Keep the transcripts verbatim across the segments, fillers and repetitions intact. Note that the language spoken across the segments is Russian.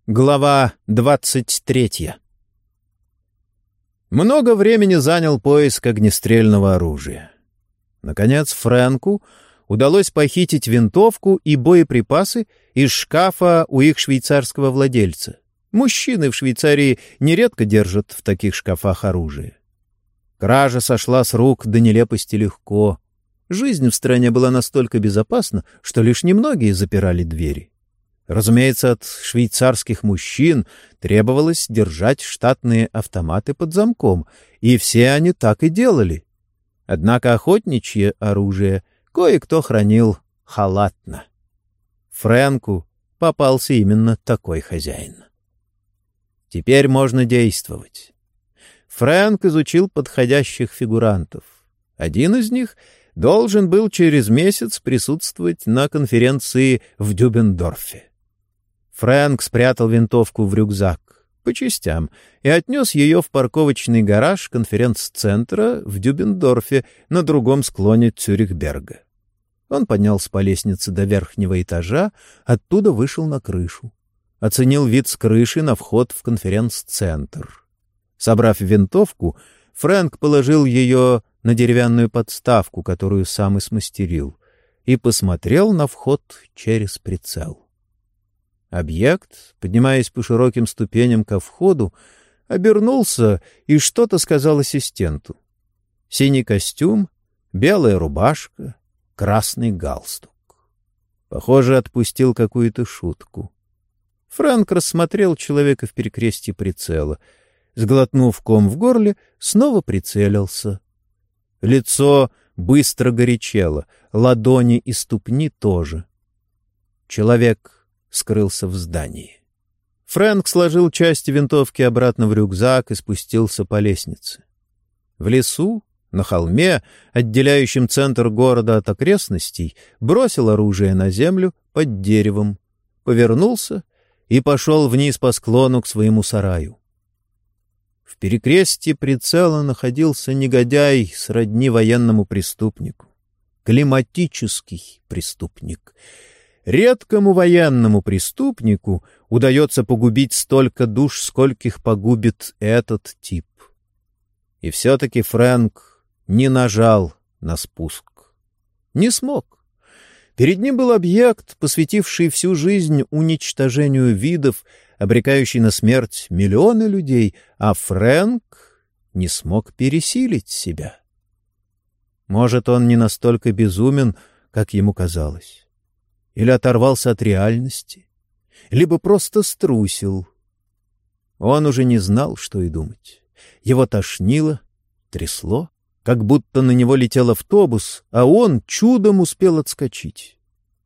Глава двадцать третья. Много времени занял поиск огнестрельного оружия. Наконец Фрэнку удалось похитить винтовку и боеприпасы из шкафа у их швейцарского владельца. Мужчины в Швейцарии нередко держат в таких шкафах оружие. Кража сошла с рук до нелепости легко. Жизнь в стране была настолько безопасна, что лишь немногие запирали двери. Разумеется, от швейцарских мужчин требовалось держать штатные автоматы под замком, и все они так и делали. Однако охотничье оружие кое-кто хранил халатно. Фрэнку попался именно такой хозяин. Теперь можно действовать. Фрэнк изучил подходящих фигурантов. Один из них должен был через месяц присутствовать на конференции в Дюбендорфе. Фрэнк спрятал винтовку в рюкзак по частям и отнес ее в парковочный гараж конференц-центра в Дюбендорфе на другом склоне Цюрихберга. Он поднялся по лестнице до верхнего этажа, оттуда вышел на крышу. Оценил вид с крыши на вход в конференц-центр. Собрав винтовку, Фрэнк положил ее на деревянную подставку, которую сам и смастерил, и посмотрел на вход через прицел. Объект, поднимаясь по широким ступеням ко входу, обернулся и что-то сказал ассистенту. Синий костюм, белая рубашка, красный галстук. Похоже, отпустил какую-то шутку. Фрэнк рассмотрел человека в перекрестье прицела. Сглотнув ком в горле, снова прицелился. Лицо быстро горячело, ладони и ступни тоже. Человек скрылся в здании. Фрэнк сложил части винтовки обратно в рюкзак и спустился по лестнице. В лесу, на холме, отделяющем центр города от окрестностей, бросил оружие на землю под деревом, повернулся и пошел вниз по склону к своему сараю. В перекрестье прицела находился негодяй сродни военному преступнику. Климатический преступник. Редкому военному преступнику удается погубить столько душ, скольких погубит этот тип. И все-таки Фрэнк не нажал на спуск. Не смог. Перед ним был объект, посвятивший всю жизнь уничтожению видов, обрекающий на смерть миллионы людей, а Фрэнк не смог пересилить себя. Может, он не настолько безумен, как ему казалось. Или оторвался от реальности, либо просто струсил. Он уже не знал, что и думать. Его тошнило, трясло, как будто на него летел автобус, а он чудом успел отскочить.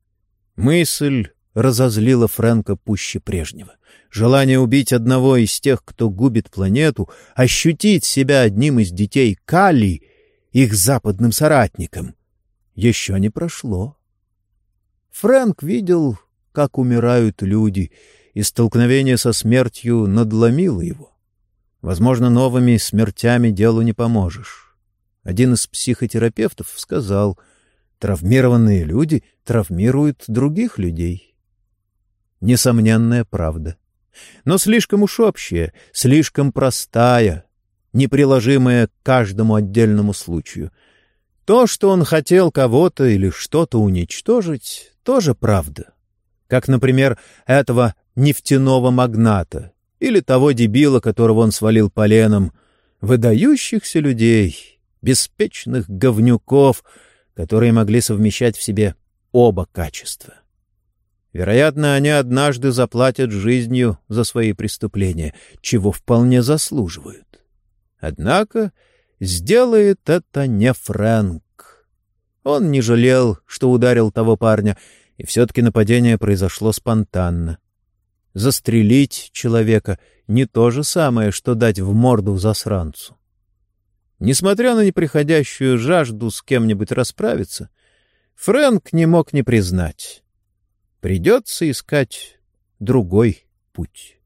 Мысль разозлила Фрэнка пуще прежнего. Желание убить одного из тех, кто губит планету, ощутить себя одним из детей Калли, их западным соратником, еще не прошло. Фрэнк видел, как умирают люди, и столкновение со смертью надломило его. Возможно, новыми смертями делу не поможешь. Один из психотерапевтов сказал, травмированные люди травмируют других людей. Несомненная правда. Но слишком уж общая, слишком простая, неприложимая к каждому отдельному случаю. То, что он хотел кого-то или что-то уничтожить, тоже правда. Как, например, этого нефтяного магната или того дебила, которого он свалил поленом, выдающихся людей, беспечных говнюков, которые могли совмещать в себе оба качества. Вероятно, они однажды заплатят жизнью за свои преступления, чего вполне заслуживают. Однако сделает это не Фрэнк. Он не жалел, что ударил того парня, и все-таки нападение произошло спонтанно. Застрелить человека — не то же самое, что дать в морду засранцу. Несмотря на неприходящую жажду с кем-нибудь расправиться, Фрэнк не мог не признать. Придется искать другой путь.